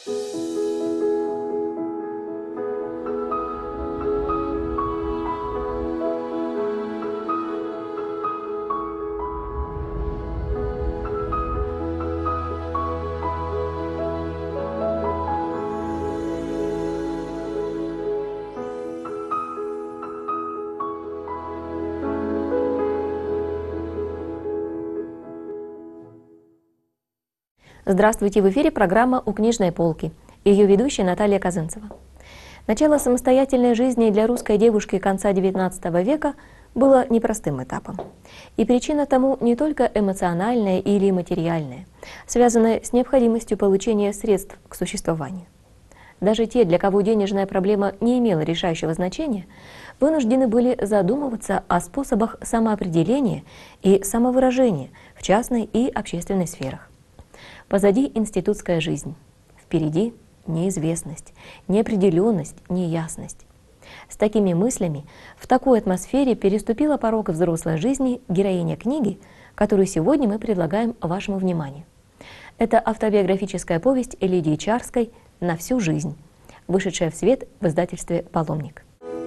Здравствуйте, в эфире программа «У книжной полки». Ее ведущая Наталья Казынцева. Начало самостоятельной жизни для русской девушки конца XIX века было непростым этапом. И причина тому не только эмоциональная или материальная, связанная с необходимостью получения средств к существованию. Даже те, для кого денежная проблема не имела решающего значения, вынуждены были задумываться о способах самоопределения и самовыражения в частной и общественной сферах. Позади институтская жизнь, впереди неизвестность, неопределенность, неясность. С такими мыслями в такой атмосфере переступила порог взрослой жизни героиня книги, которую сегодня мы предлагаем вашему вниманию. Это автобиографическая повесть Лидии Чарской «На всю жизнь», вышедшая в свет в издательстве «Паломник».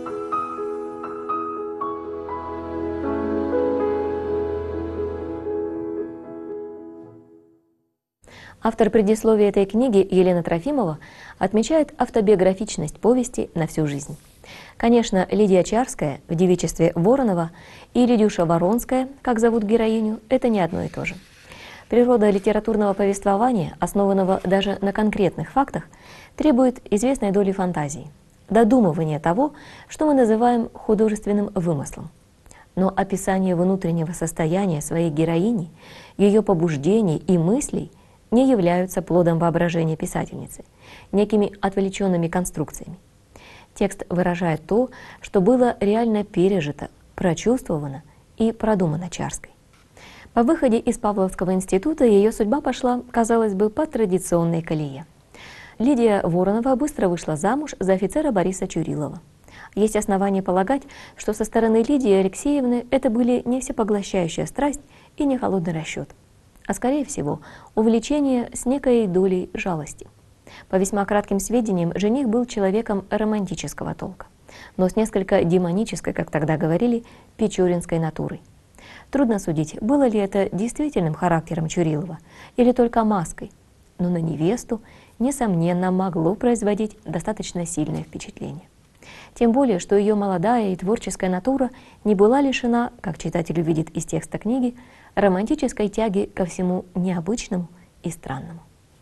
Автор предисловия этой книги Елена Трофимова отмечает автобиографичность повести «На всю жизнь». Конечно, Лидия Чарская в девичестве Воронова и Лидюша Воронская, как зовут героиню, это не одно и то же. Природа литературного повествования, основанного даже на конкретных фактах, требует известной доли фантазии, додумывания того, что мы называем художественным вымыслом. Но описание внутреннего состояния своей героини, ее побуждений и мыслей не являются плодом воображения писательницы, некими отвлеченными конструкциями. Текст выражает то, что было реально пережито, прочувствовано и продумано Чарской. По выходе из Павловского института ее судьба пошла, казалось бы, по традиционной колее. Лидия Воронова быстро вышла замуж за офицера Бориса Чурилова. Есть основания полагать, что со стороны Лидии Алексеевны это были не всепоглощающая страсть и не холодный расчет, а, скорее всего, увлечение с некой долей жалости. По весьма кратким сведениям, жених был человеком романтического толка, но с несколько демонической, как тогда говорили, печоринской натурой. Трудно судить, было ли это действительным характером Чурилова или только маской, но на невесту, несомненно, могло производить достаточно сильное впечатление. Тем более, что ее молодая и творческая натура не была лишена, как читатель увидит из текста книги, романтической тяги ко всему необычному и странному.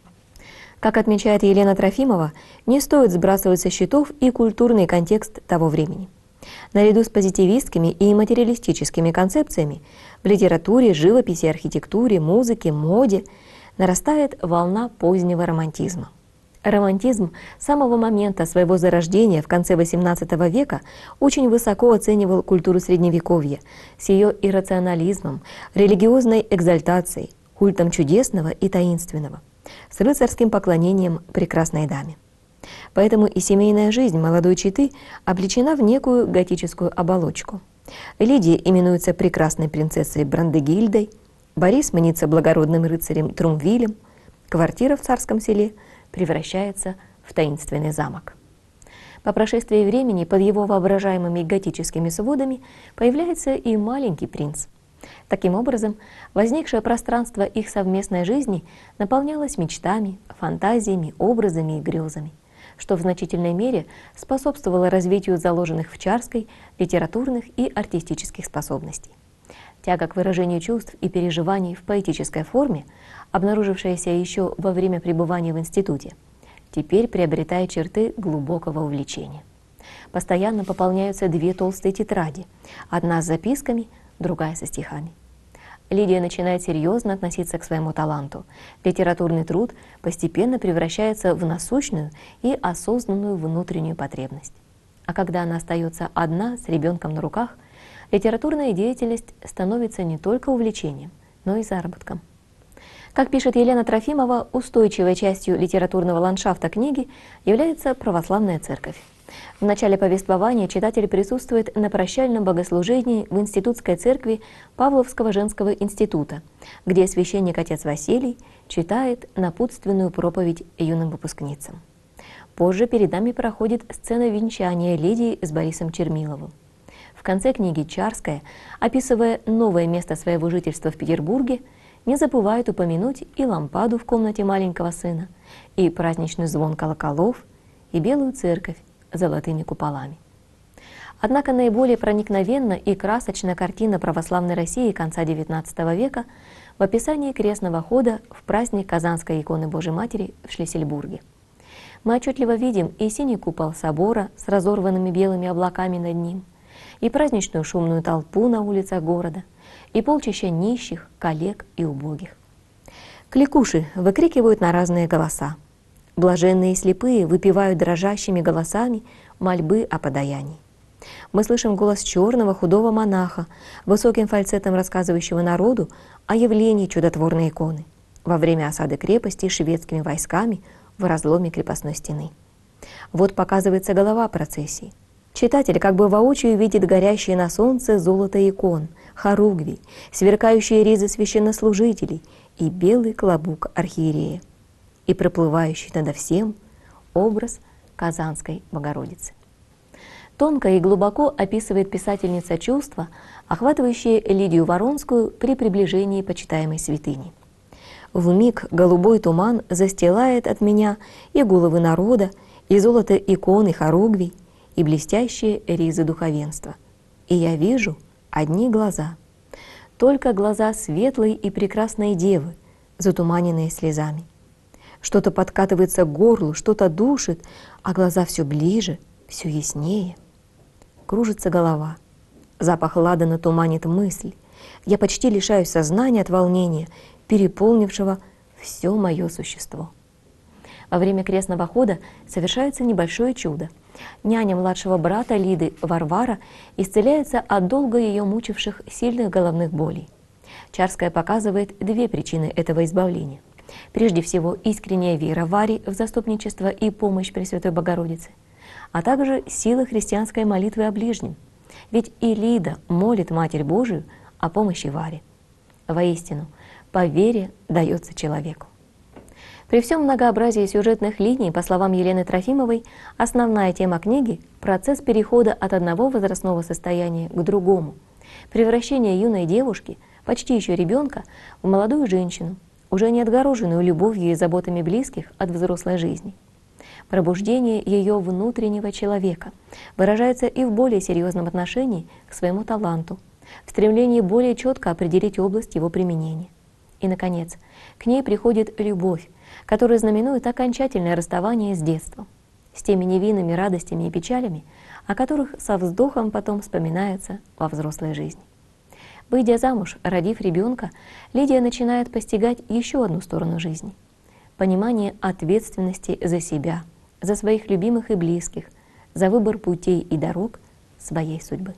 Как отмечает Елена Трофимова, не стоит сбрасывать со счетов и культурный контекст того времени. Наряду с позитивистскими и материалистическими концепциями в литературе, живописи, архитектуре, музыке, моде нарастает волна позднего романтизма. Романтизм с самого момента своего зарождения в конце XVIII века очень высоко оценивал культуру Средневековья с ее иррационализмом, религиозной экзальтацией, культом чудесного и таинственного, с рыцарским поклонением прекрасной даме. Поэтому и семейная жизнь молодой четы облечена в некую готическую оболочку. Лидия именуется прекрасной принцессой Брандегильдой, Борис мнится благородным рыцарем Трумвилем, квартира в царском селе превращается в таинственный замок. По прошествии времени под его воображаемыми готическими сводами появляется и маленький принц. Таким образом, возникшее пространство их совместной жизни наполнялось мечтами, фантазиями, образами и грезами, что в значительной мере способствовало развитию заложенных в Чарской литературных и артистических способностей. Тяга к выражению чувств и переживаний в поэтической форме, обнаружившаяся еще во время пребывания в институте, теперь приобретает черты глубокого увлечения. Постоянно пополняются две толстые тетради, одна с записками, другая со стихами. Лидия начинает серьезно относиться к своему таланту. Литературный труд постепенно превращается в насущную и осознанную внутреннюю потребность. А когда она остается одна с ребенком на руках, литературная деятельность становится не только увлечением, но и заработком. Как пишет Елена Трофимова, устойчивой частью литературного ландшафта книги является православная церковь. В начале повествования читатель присутствует на прощальном богослужении в Институтской церкви Павловского женского института, где священник отец Василий читает напутственную проповедь юным выпускницам. Позже перед нами проходит сцена венчания Лидии с Борисом Чермиловым. В конце книги Чарская, описывая новое место своего жительства в Петербурге, не забывает упомянуть и лампаду в комнате маленького сына, и праздничный звон колоколов, и белую церковь с золотыми куполами. Однако наиболее проникновенна и красочна картина православной России конца XIX века в описании крестного хода в праздник Казанской иконы Божией Матери в Шлиссельбурге. Мы отчетливо видим и синий купол собора с разорванными белыми облаками над ним, и праздничную шумную толпу на улицах города, и полчища нищих, коллег и убогих. Кликуши выкрикивают на разные голоса. Блаженные и слепые выпевают дрожащими голосами мольбы о подаянии. Мы слышим голос черного худого монаха, высоким фальцетом рассказывающего народу о явлении чудотворной иконы во время осады крепости шведскими войсками в разломе крепостной стены. Вот показывается голова процессии. Читатель как бы воочию видит горящие на солнце золото икон, хоругвий, сверкающие ризы священнослужителей и белый клобук архиерея, и проплывающий надо всем образ Казанской Богородицы. Тонко и глубоко описывает писательница чувства, охватывающие Лидию Воронскую при приближении почитаемой святыни. «Вмиг голубой туман застилает от меня и головы народа, и золото икон и хоругвий, и блестящие ризы духовенства. И я вижу одни глаза, только глаза светлой и прекрасной девы, затуманенные слезами. Что-то подкатывается к горлу, что-то душит, а глаза все ближе, все яснее. Кружится голова, запах ладана туманит мысль. Я почти лишаюсь сознания от волнения, переполнившего все мое существо». Во время крестного хода совершается небольшое чудо. Няня младшего брата Лиды, Варвара, исцеляется от долго ее мучивших сильных головных болей. Чарская показывает две причины этого избавления. Прежде всего, искренняя вера Вари в заступничество и помощь Пресвятой Богородицы, а также сила христианской молитвы о ближнем. Ведь и Лида молит Матерь Божию о помощи Варе. Воистину, по вере дается человеку. При всем многообразии сюжетных линий, по словам Елены Трофимовой, основная тема книги – процесс перехода от одного возрастного состояния к другому, превращение юной девушки, почти еще ребенка, в молодую женщину, уже не отгороженную любовью и заботами близких от взрослой жизни. Пробуждение ее внутреннего человека выражается и в более серьезном отношении к своему таланту, в стремлении более четко определить область его применения. И, наконец, к ней приходит любовь, которая знаменует окончательное расставание с детством, с теми невинными радостями и печалями, о которых со вздохом потом вспоминается во взрослой жизни. Выйдя замуж, родив ребенка, Лидия начинает постигать еще одну сторону жизни – понимание ответственности за себя, за своих любимых и близких, за выбор путей и дорог своей судьбы.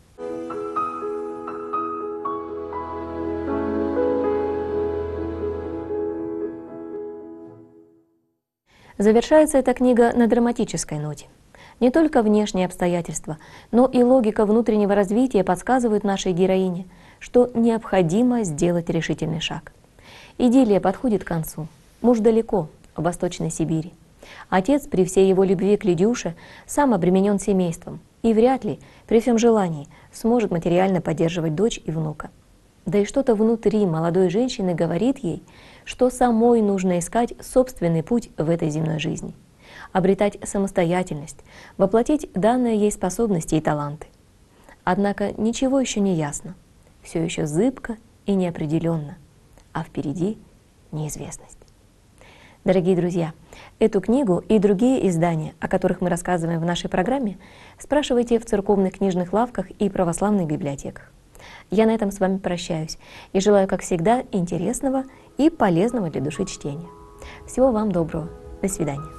Завершается эта книга на драматической ноте. Не только внешние обстоятельства, но и логика внутреннего развития подсказывают нашей героине, что необходимо сделать решительный шаг. Идиллия подходит к концу. Муж далеко, в Восточной Сибири. Отец, при всей его любви к Лидюше, сам обременен семейством и вряд ли, при всем желании, сможет материально поддерживать дочь и внука. Да и что-то внутри молодой женщины говорит ей, что самой нужно искать собственный путь в этой земной жизни, обретать самостоятельность, воплотить данные ей способности и таланты. Однако ничего еще не ясно, все еще зыбко и неопределенно, а впереди неизвестность. Дорогие друзья, эту книгу и другие издания, о которых мы рассказываем в нашей программе, спрашивайте в церковных книжных лавках и православных библиотеках. Я на этом с вами прощаюсь и желаю, как всегда, интересного и полезного для души чтения. Всего вам доброго. До свидания.